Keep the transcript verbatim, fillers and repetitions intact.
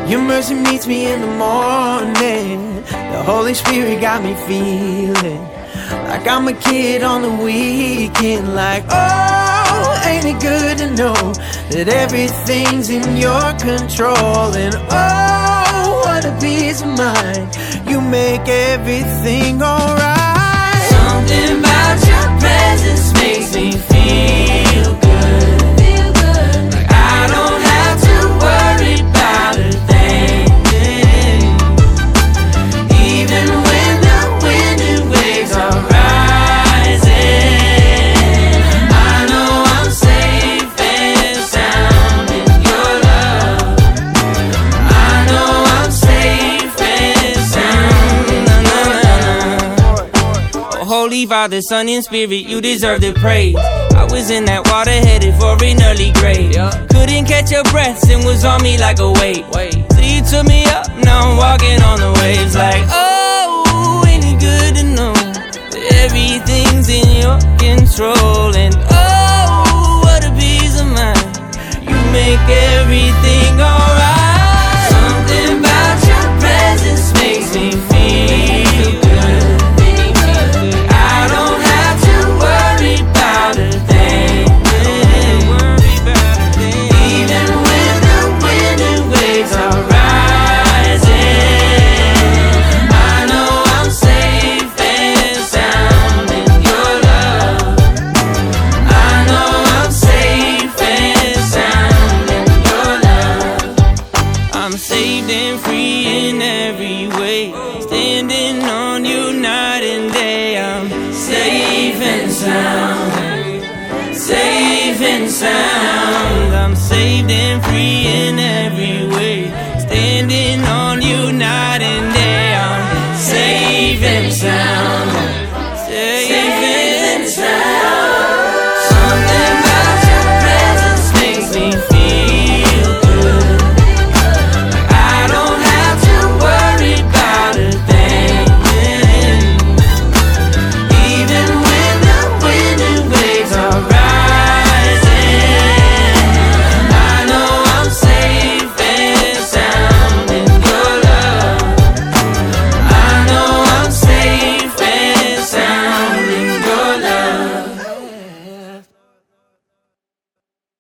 Your mercy meets me in the morning. The Holy Spirit got me feeling like I'm a kid on the weekend. Like, oh, ain't it good to know that everything's in your control? And oh, what a peace of mind. You make everything alright. Something about your presence makes me feel good. Feel good. Like I don't have to worry about a thing. Even when the wind and waves are rising, I know I'm safe and sound in your love. I know I'm safe and sound. Na, na, na, na. Oh, Holy Father, Son, and Spirit, you deserve the praise. I was in that water headed for an early grave. Couldn't catch a breath and was on me like a weight. So you took me up, now I'm walking on the waves. Like, oh, ain't it good to know that everything's in your control? And oh, what a peace of mind. You make everything alright. Something about your presence makes me feel good. I don't have to worry about a thing. Even when the wind and waves are rising, I know I'm safe and sound in your love. I know I'm safe and sound in your love. I'm saved and free in every way, standing on you night and day. I'm safe and sound, safe and sound. I'm saved and free